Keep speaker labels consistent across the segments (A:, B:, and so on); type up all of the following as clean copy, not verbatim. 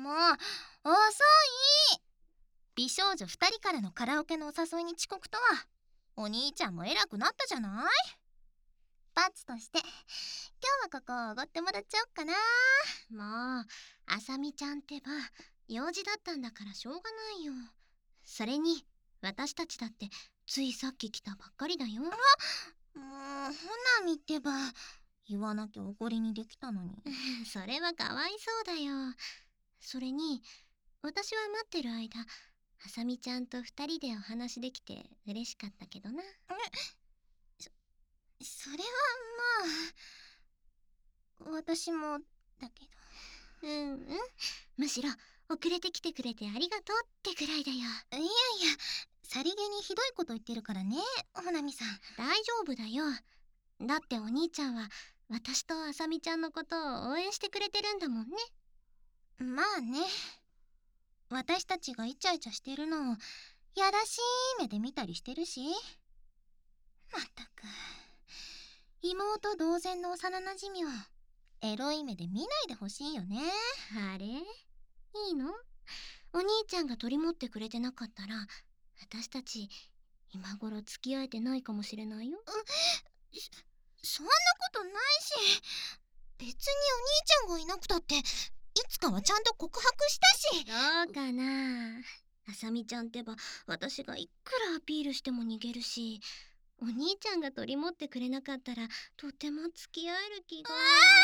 A: もう遅い。美少女2人からのカラオケのお誘いに遅刻とは、お兄ちゃんも偉くなったじゃない。罰として今日はここをおごってもらっちゃおっかな。
B: もうあさみちゃんってば用事だったんだからしょうがないよ。それに私たちだってついさっき来たばっかりだよ。
A: もうほなみってば言わなきゃおごりにできたのに。
B: それはかわいそうだよ。それに私は待ってる間あさみちゃんと2人でお話できて嬉しかったけどな。
A: それはまあ私もだけど。
B: むしろ遅れてきてくれてありがとうってくらいだよ。
A: いやいや、さりげにひどいこと言ってるからね、ほなみさん。
B: 大丈夫だよ。だってお兄ちゃんは私とあさみちゃんのことを応援してくれてるんだもんね。
A: まあね、私たちがイチャイチャしてるのをやらしい目で見たりしてるし。まったく妹同然の幼なじみをエロい目で見ないでほしいよね。
B: あれ、いいの？お兄ちゃんが取り持ってくれてなかったら私たち今頃付き合えてないかもしれないよ。
A: そんなことないし、別にお兄ちゃんがいなくたっていつかはちゃんと告白したし。
B: どうかな。あさみちゃんってば私がいくらアピールしても逃げるし、お兄ちゃんが取り持ってくれなかったらとても付き合える気が。
A: わか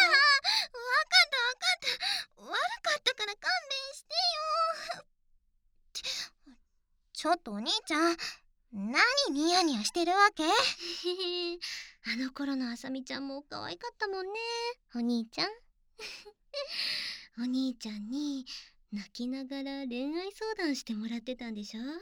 A: った悪かったから勘弁してよ。ちょっとお兄ちゃん、何ニヤニヤしてるわけ？
B: あの頃のあさみちゃんも可愛かったもんね、お兄ちゃん。お兄ちゃんに泣きながら恋愛相談してもらってたんでしょ。お兄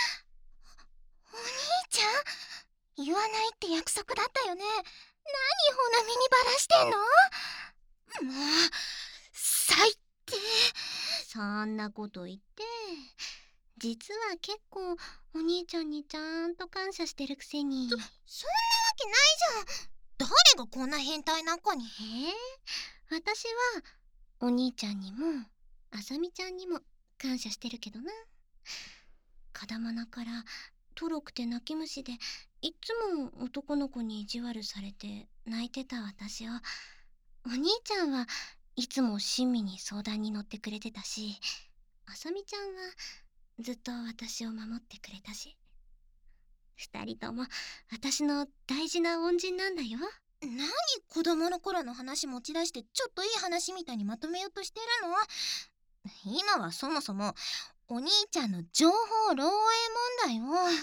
A: ちゃん、言わないって約束だったよね。何ほなみにバラしてんの？もう最低。
B: そんなこと言って、実は結構お兄ちゃんにちゃんと感謝してるくせに。
A: そんなわけないじゃん。誰がこんな変態な子に。
B: 私はお兄ちゃんにもあさみちゃんにも感謝してるけどな。子供の頃とろくて泣き虫でいつも男の子に意地悪されて泣いてた私をお兄ちゃんはいつも親身に相談に乗ってくれてたし、あさみちゃんはずっと私を守ってくれたし、二人とも私の大事な恩人なんだよ。
A: 何子供の頃の話持ち出してちょっといい話みたいにまとめようとしてるの？今はそもそもお兄ちゃんの情報漏洩問題を。
B: あ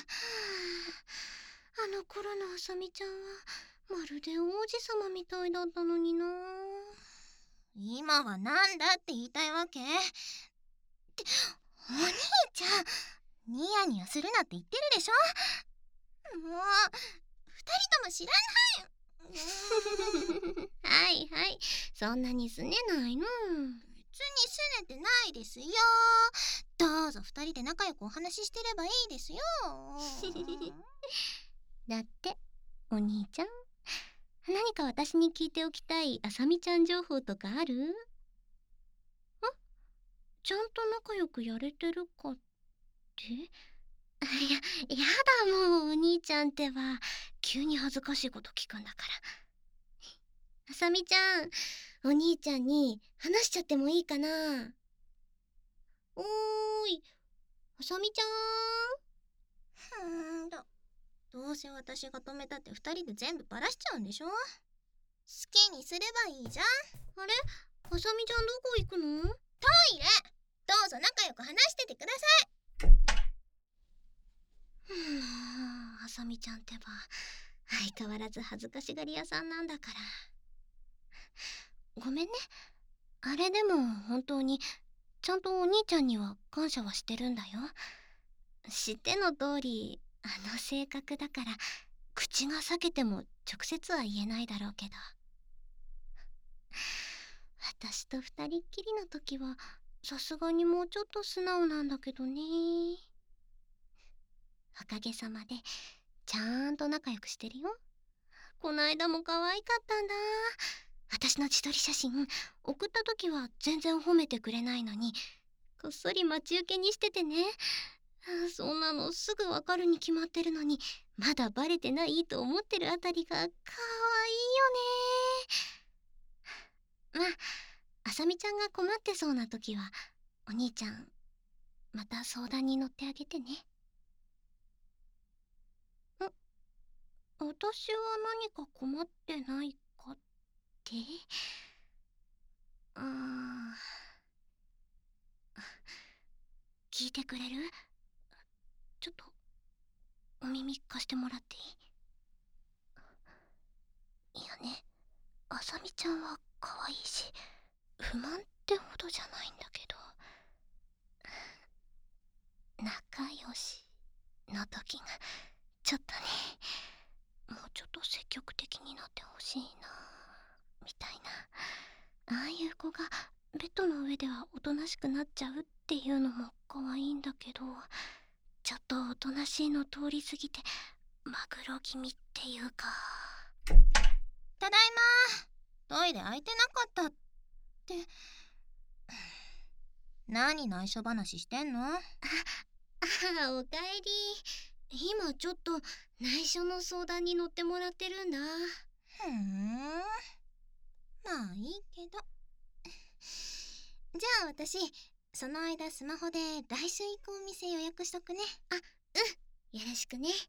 B: の頃のあさみちゃんはまるで王子様みたいだったのにな。
A: 今はなんだって言いたいわけ？ってお兄ちゃん、ニヤニヤするなって言ってるでしょ。もう二人とも知らない。
B: はいはい、そんなにすねないの。
A: 別にすねてないですよ。どうぞ二人で仲良くお話ししてればいいですよ。
B: だってお兄ちゃん、何か私に聞いておきたいあさみちゃん情報とかある？ちゃんと仲良くやれてるかって？やだもうお兄ちゃんってば急に恥ずかしいこと聞くんだから。あさみちゃん、お兄ちゃんに話しちゃってもいいかな？おーい、あさみちゃ
A: ん。どうせ私が止めたって二人で全部バラしちゃうんでしょ。好きにすればいいじゃん。
B: あれ、あさみちゃんどこ行くの？
A: トイレ。どうぞ仲良く話しててください。
B: あさみちゃんってば相変わらず恥ずかしがり屋さんなんだから。ごめんね。あれでも本当にちゃんとお兄ちゃんには感謝はしてるんだよ。知っての通りあの性格だから口が裂けても直接は言えないだろうけど、私と二人っきりの時はさすがにもうちょっと素直なんだけどね。おかげさまでちゃんと仲良くしてるよ。こないだも可愛かったんだ。私の自撮り写真送った時は全然褒めてくれないのに、 こっそり待ち受けにしててね。そんなのすぐわかるに決まってるのに、まだバレてないと思ってるあたりがかわいいよね。まあ、あさみちゃんが困ってそうな時は、お兄ちゃんまた相談に乗ってあげてね。私は何か困ってないかって？うーん、聞いてくれる？ちょっとお耳貸してもらっていい？いやね、あさみちゃんは可愛いし、不満ってほどじゃないんだけど、仲良しの時がちょっとね、もうちょっと積極的になってほしいなみたいな。ああいう子がベッドの上ではおとなしくなっちゃうっていうのも可愛いんだけど、ちょっとおとなしいの通り過ぎてマグロ気味っていうか。
A: ただいま。トイレ空いてなかったって。何内緒話してんの？
B: おかえり。今ちょっと内緒の相談に乗ってもらってるんだ。
A: ふん、まあいいけど。じゃあ私その間スマホで来週行くお店予約しとくね。
B: よろしくね。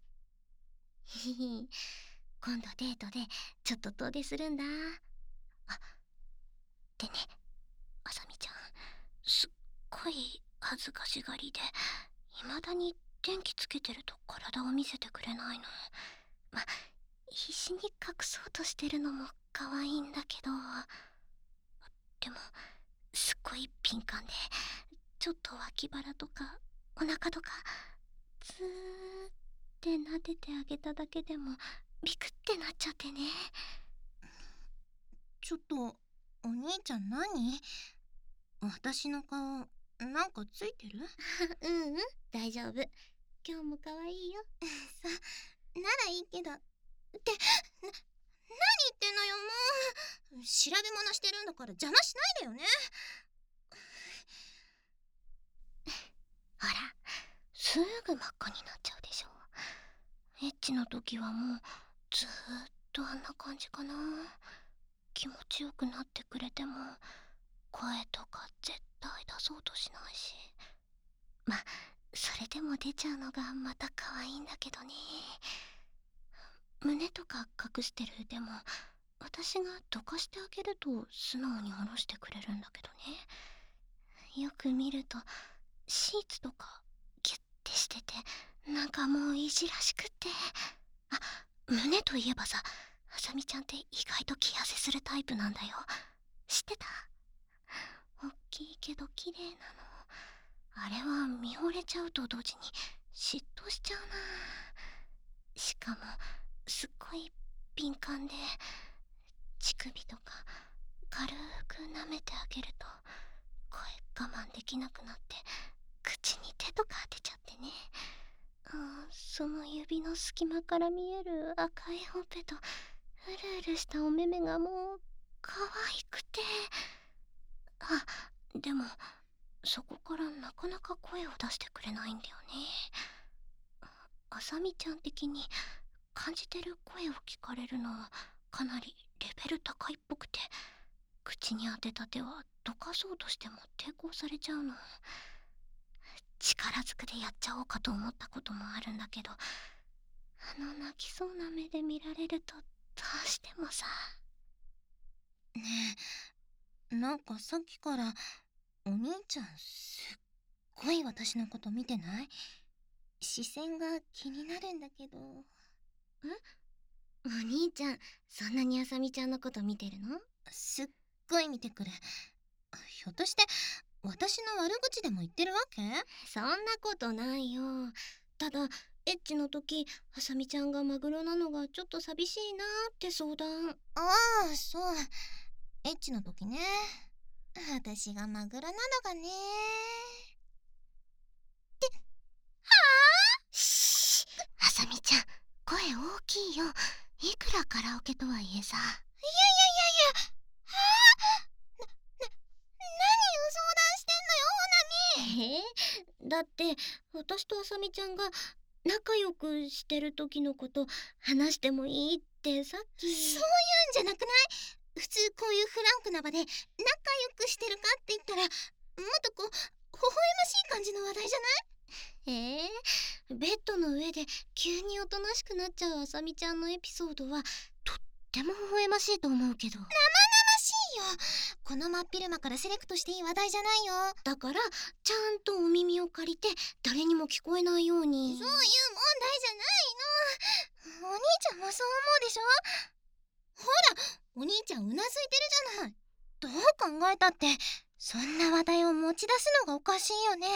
B: 今度デートでちょっと遠出するんだ。でね、あさみちゃんすっごい恥ずかしがりで、未だに電気つけてると体を見せてくれないの。必死に隠そうとしてるのも可愛いんだけど、でもすっごい敏感で、ちょっと脇腹とかお腹とかずーって撫でてあげただけでもビクってなっちゃってね。
A: ちょっとお兄ちゃん何？私の顔なんかついてる？
B: 大丈夫。今日も可愛いよ。
A: さ、ならいいけど。って何言ってんのよもう。調べ物してるんだから邪魔しないでよね。
B: ほら、すぐ真っ赤になっちゃうでしょ。エッチの時はもうずーっとあんな感じかな。気持ちよくなってくれても声とか絶対出そうとしないし、それでも出ちゃうのがまた可愛いんだけどね。胸とか隠してる腕も私がどかしてあげると素直に下ろしてくれるんだけどね。よく見るとシーツとかギュッてしてて、なんかもういじらしくって。胸といえばさ、あさみちゃんって意外と気痩せするタイプなんだよ。知ってた？おっきいけど綺麗なの。あれは見惚れちゃうと同時に嫉妬しちゃうな。しかもすっごい敏感で、乳首とか軽く舐めてあげると声我慢できなくなって口に手とか当てちゃってね。その指の隙間から見える赤いほっぺとうるうるしたお目目がもう可愛くて。でもそこからなかなか声を出してくれないんだよね。あさみちゃん的に感じてる声を聞かれるのはかなりレベル高いっぽくて、口に当てた手はどかそうとしても抵抗されちゃうの。力ずくでやっちゃおうかと思ったこともあるんだけど、泣きそうな目で見られるとどうしてもさ。
A: ねえ、なんかさっきからお兄ちゃんすっごい私のこと見てない？視線が気になるんだけど。
B: お兄ちゃん、そんなにあさみちゃんのこと見てるの？
A: すっごい見てくる。ひょっとして私の悪口でも言ってるわけ？
B: そんなことないよ。ただエッチの時、あさみちゃんがマグロなのがちょっと寂しいなーって相談。
A: ああ、そう。エッチの時ね。私がマグロなのがね。
B: しー、あさみちゃん、声大きいよ。いくらカラオケとはいえさ。
A: いやいやいやいや。何を相談してんのよ、ほなみ。
B: だって私とあさみちゃんが仲良くしてる時のこと話してもいいってさっき。
A: そういうんじゃなくない？普通こういうフランクな場で仲良くしてるかって言ったら、もっとこう微笑ましい感じの話題じゃない？
B: ベッドの上で急におとなしくなっちゃうあさみちゃんのエピソードはとっても微笑ましいと思うけど。
A: 生々しいよ。この真っ昼間からセレクトしていい話題じゃないよ。
B: だからちゃんとお耳を借りて誰にも聞こえないように。
A: そういう問題じゃないの。お兄ちゃんもそう思うでしょ？ほら、お兄ちゃんうなずいてるじゃない。どう考えたってそんな話題を持ち出すのがおかしいよね。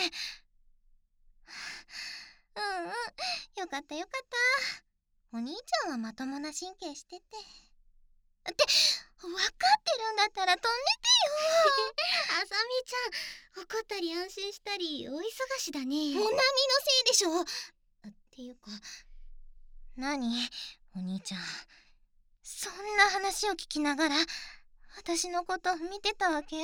A: うんうん、よかったよかった。お兄ちゃんはまともな神経してて。って、分かってるんだったら止めてよ。
B: あさみちゃん、怒ったり安心したりお忙しだね。
A: お波のせいでしょ。っていうか、何お兄ちゃん、そんな話を聞きながら私のこと見てたわけ？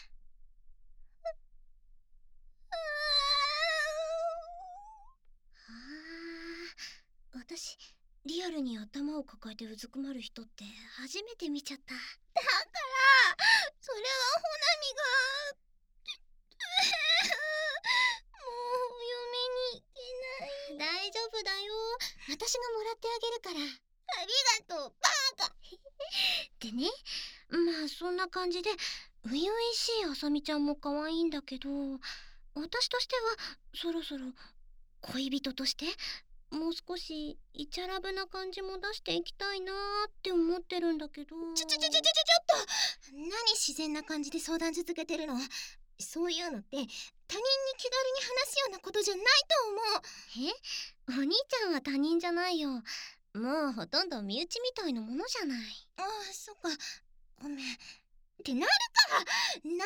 B: 私リアルに頭を抱えてうずくまる人って初めて見ちゃった。
A: だからそれはほなみがもう嫁に行けない。
B: 大丈夫だよ、私がもらってあげるから。
A: ありがとう、バカ。
B: でね、まあそんな感じで初々しいあさみちゃんも可愛いんだけど、私としてはそろそろ恋人としてもう少しイチャラブな感じも出していきたいなーって思ってるんだけど。
A: ちょっと何自然な感じで相談続けてるの？そういうのって他人に気軽に話すようなことじゃないと思う。
B: お兄ちゃんは他人じゃないよ。もうほとんど身内みたいなものじゃない。
A: ああ、そっか、ごめん。ってなるからなおのこと悪い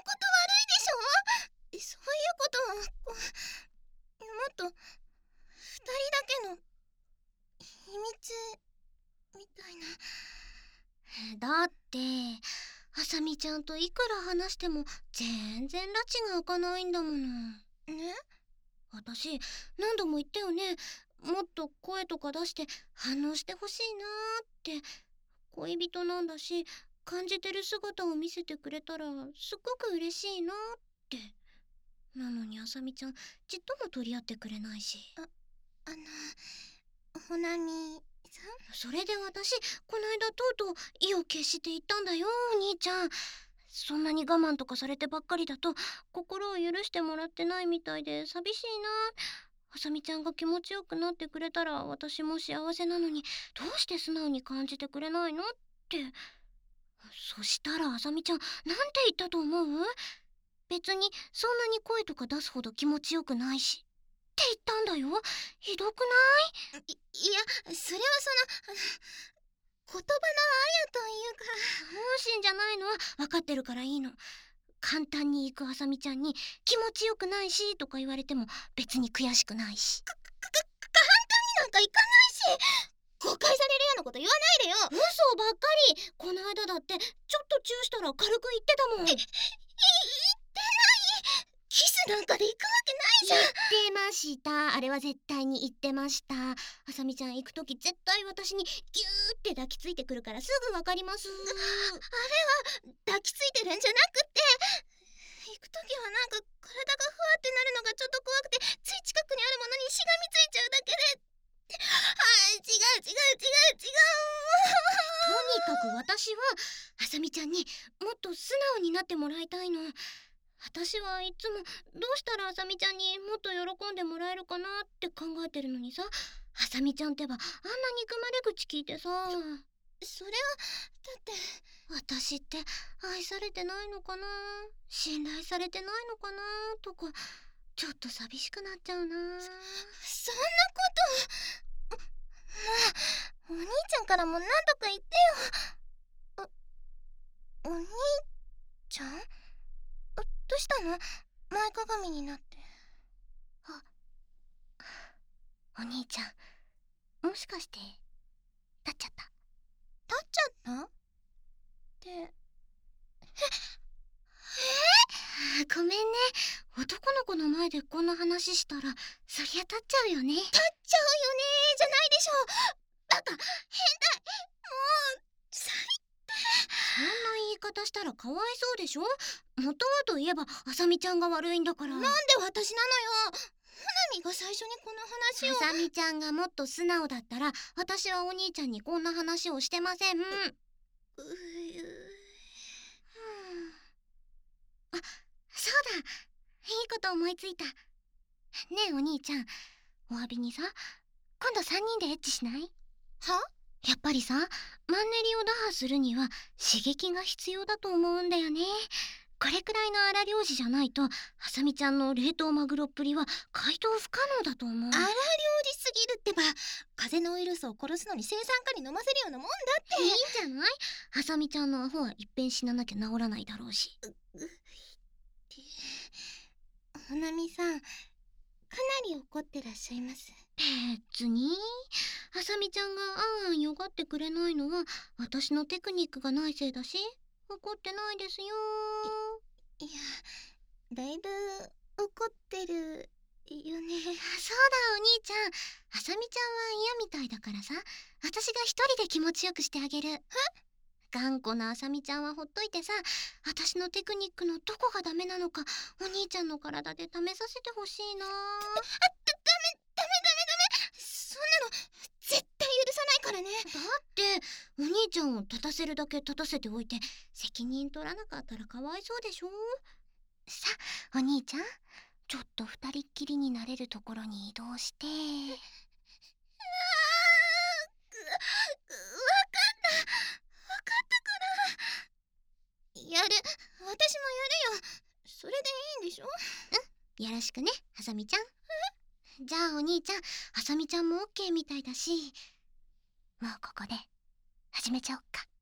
A: でしょ。そういうことはもっと二人だけの秘密みたいな。
B: だってあさみちゃんといくら話しても全然拉致が開かないんだもの。
A: ね？
B: 私何度も言ったよね。もっと声とか出して反応してほしいなーって。恋人なんだし感じてる姿を見せてくれたらすっごく嬉しいなって。なのにあさみちゃんちっとも取り合ってくれないし。
A: ほなみさん？
B: それで私こないだとうとう意を決して言ったんだよ、お兄ちゃん。そんなに我慢とかされてばっかりだと心を許してもらってないみたいで寂しいな。あさみちゃんが気持ちよくなってくれたら私も幸せなのに、どうして素直に感じてくれないのって。そしたらあさみちゃんなんて言ったと思う？別にそんなに声とか出すほど気持ちよくないしって言ったんだよ。ひどくない？
A: いや、それは言葉のあやというか。
B: 本心じゃないのは分かってるからいいの。簡単に行くあさみちゃんに気持ちよくないしとか言われても別に悔しくないし。
A: 簡単になんかいかないし、誤解されるようなこと言わないでよ。
B: 嘘ばっかり。この間だってちょっとチューしたら軽く言ってたもん。
A: 言ってない。キスなんかで行くわけないじゃん。
B: 言ってました。あれは絶対に言ってました。あさみちゃん行くとき絶対私にギューって抱きついてくるからすぐわかります。
A: あれは抱きついてるんじゃなくて、行くときはなんか体がふわってなるのがちょっと怖くて、つい近くにあるものにしがみついちゃうだけで。違う。
B: とにかく私はあさみちゃんにもっと素直になってもらいたいの。私はいつもどうしたらあさみちゃんにもっと喜んでもらえるかなって考えてるのにさ、あさみちゃんってばあんな憎まれ口聞いてさ。
A: それはだって
B: 私って愛されてないのかな、信頼されてないのかなとかちょっと寂しくなっちゃうな。
A: そんなこともうお兄ちゃんからも何とか言ってよ。お兄ちゃん？どうしたの？前かがみになって。
B: お兄ちゃんもしかして立っちゃった？
A: 立っちゃったって。
B: ごめんね。男の子の前でこんな話したらそりゃ立っちゃうよね。
A: 立っちゃうよねじゃないでしょ。バカ変態、もう最
B: そんな言い方したらかわいそうでしょ。元はといえばあさみちゃんが悪いんだから。
A: なんで私なのよ。ほなみが最初にこの話を。
B: あさみちゃんがもっと素直だったら私はお兄ちゃんにこんな話をしてません。あ、そうだ、いいこと思いついた。ねえお兄ちゃん、お詫びにさ、今度3人でエッチしない？
A: は？
B: やっぱりさ、マンネリを打破するには刺激が必要だと思うんだよね。これくらいの荒漁師じゃないと、あさみちゃんの冷凍マグロっぷりは解凍不可能だと思う。
A: 荒療治すぎるってば。風邪のウイルスを殺すのに青酸カリ飲ませるようなもんだって。
B: いいんじゃない？あさみちゃんのアホは一遍死ななきゃ治らないだろうし。
A: ほなみさん、かなり怒ってらっしゃいます。
B: 別にあさみちゃんがあんあんよがってくれないのは私のテクニックがないせいだし、怒ってないですよ。
A: いや、だいぶ怒ってるよね。
B: そうだお兄ちゃん、あさみちゃんは嫌みたいだからさ、私が一人で気持ちよくしてあげる。頑固なあさみちゃんはほっといてさ、私のテクニックのどこがダメなのかお兄ちゃんの体で試させてほしいな。
A: ダメそんなの絶対許さないからね。
B: だってお兄ちゃんを立たせるだけ立たせておいて責任取らなかったらかわいそうでしょ。さあお兄ちゃん、ちょっと二人っきりになれるところに移動して。
A: やる。私もやるよ。それでいいんでしょ。
B: よろしくねあさみちゃん。じゃあお兄ちゃん、あさみちゃんもオッケーみたいだし、もうここで始めちゃおっか。